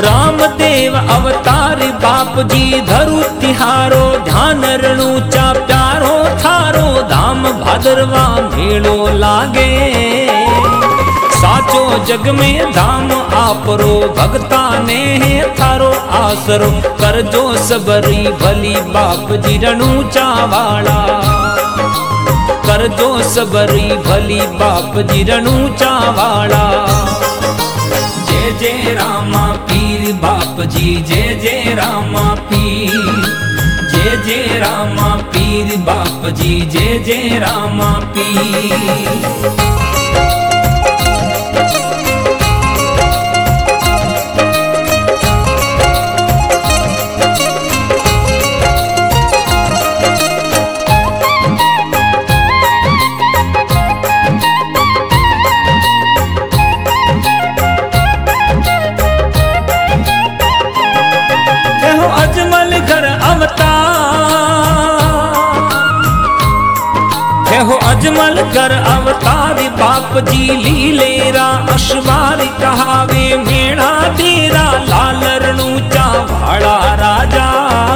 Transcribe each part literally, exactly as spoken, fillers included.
रामदेव अवतार बाप जी धरु तिहारो ध्यान रणूचा प्यारो थारो धाम भादरवा मेलो लागे साचो जग में धाम आपरो भगता ने है थारो आसरो करजो सबरी भली बाप जी रणूचा वाला करजो सबरी भली बाप जी रणूचा वाला जय जय रामा पीर बाप जी जय जय रामा पीर जय जय रामा पीर बाप जी जय जय रामा पीर। अजमल घर अवतार हो अजमल घर अवतार बाप जी लीलेरा अशवार कहावे मेणा तेरा लाल रणूचा भाड़ा राजा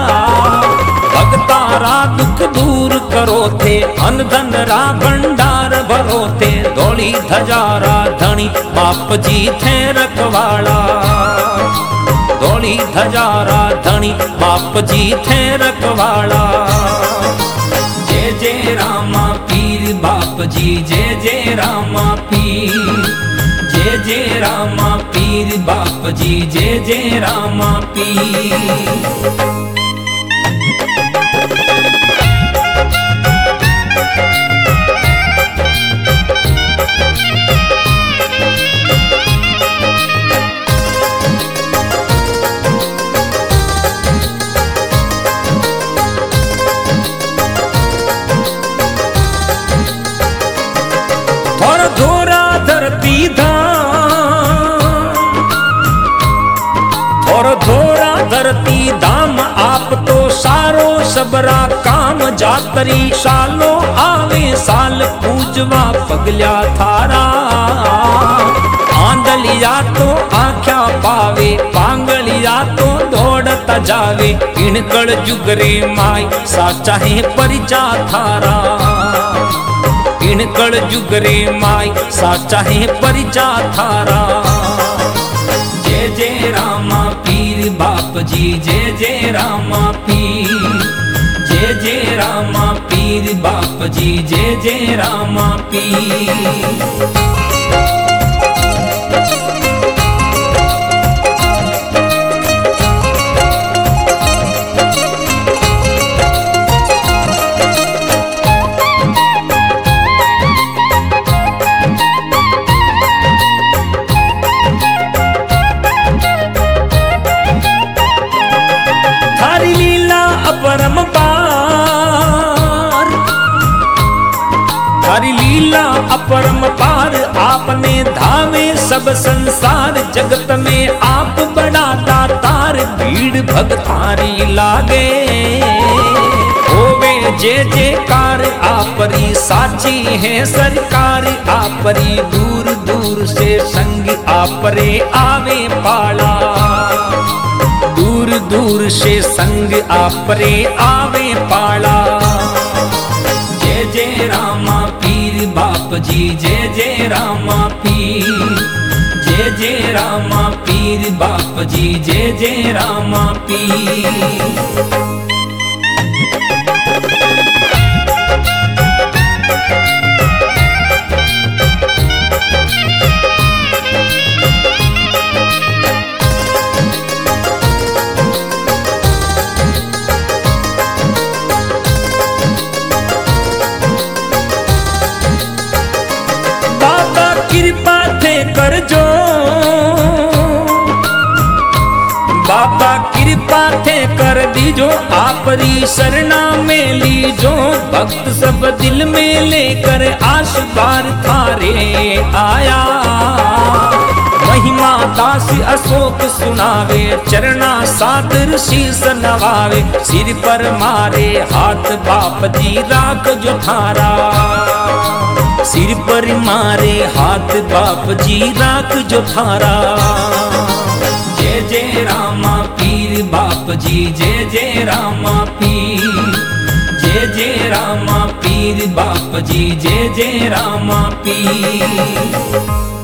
भगतारा दुख दूर करो थे अन धन रा भंडार भरो थे दौड़ी धजारा धनी बाप जी थे रखवाड़ा दौड़ी धजारा धनी बाप जी थे रखवाड़ा जय जय रामा पीर बाप जी जय जय रामा पीर जय जय रामा पीर बाप जी जय जय रामा पीर। और धोरा धरती धाम और धोरा धरती धाम आप तो सारो सबरा काम जातरी सालो आवे साल पूजवा पगल्या थारा आंदलिया तो आख्या पावे पांगलिया तो दौड़ता जावे इनकड़ जुगरे माई साचा है परिचा थारा इनकड़ जुगरे माई साचा है परिचा थारा जय जय रामा पीर बाप जी जय जय रामा पीर जय जय रामा पीर बाप जी जय जय रामा पीर। हरि लीला अपरम पार आपने धावे सब संसार जगत में आप बड़ा दातार भीड़ भगतारी लागे होवे जय जयकार आपरी साची है सरकार आपरी दूर दूर से संग आपरे आवे पाला दूर दूर से संग आपरे आवे पाला जय जय रामा पीर बाप जी जय जय रामा पीर जय जय रामा पीर बाप जी जय जय रामा पीर। कृपा थे कर जो बाबा कृपा थे कर दीजो आपरी शरणा में लीजो भक्त सब दिल में लेकर आश बार थारे आया महिमा दास अशोक सुनावे चरना सादर शीस नवावे सिर पर मारे हाथ बाप जी राख जो थारा सिर पर मारे हाथ बाप जी राख जो थारा जय जय रामा पीर बाप जी जय जय रामा पीर, जय जय रामा पीर बाप जी जय जय रामा पीर।